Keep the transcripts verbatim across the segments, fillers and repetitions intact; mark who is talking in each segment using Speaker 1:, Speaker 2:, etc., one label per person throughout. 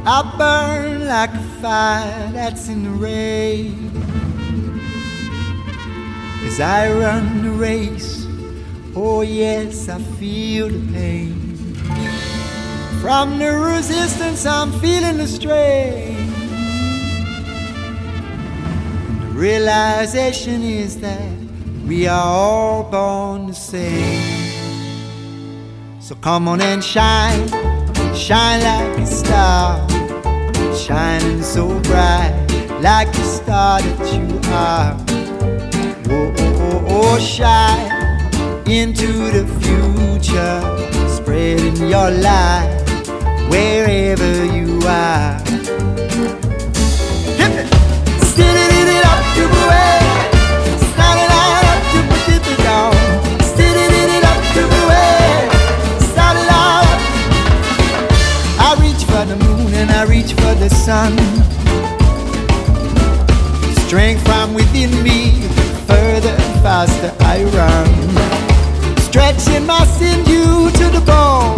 Speaker 1: I burn like a fire that's in the rain. As I run the race, oh yes, I feel the pain. From the resistance, I'm feeling the strain. And the realization is that we are all born the same. So come on and shine, shine like a star, shining so bright, like the star that you are. Oh, oh, oh, oh, shine into the future, spreading your light wherever you are. Hit it! Stealing it up to the way, starting out up to put it down. Stealing it up to the way, starting out. I reach for the moon and I reach for the sun. Strength from within me, further and faster I run, stretching my sinew to the bone,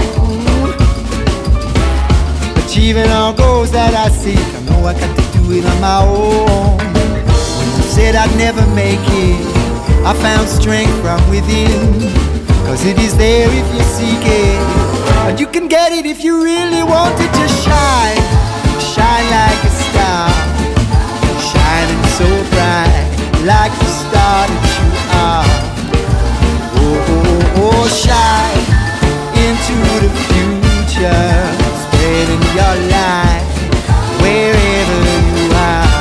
Speaker 1: achieving all goals that I seek. I know I got to do it on my own. When you said I'd never make it, I found strength from within, cause it is there if you seek it. And you can get it if you really want it to shine. Shine like a star, shining so bright, like the star that you are. Oh, oh, oh, shine into the future, spreading your light wherever you are.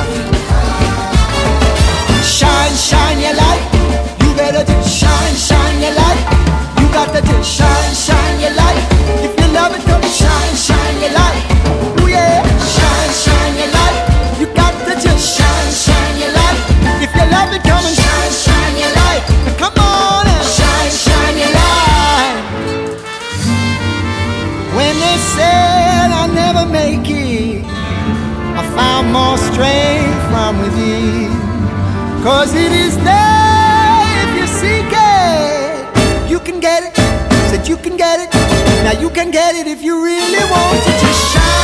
Speaker 1: Shine, shine your light. You better just shine, shine your light. You got to just shine, shine your light. If you love it, come shine, shine your light. Oh yeah, shine, shine your light. You got to just shine, shine your light. If you love it, come and shine, shine your light. Come on and shine, shine your light. When they said I'll never make it, I found more strength from within, cause it is there if you seek it. You can get it, said you can get it. Now you can get it if you really want it to shine.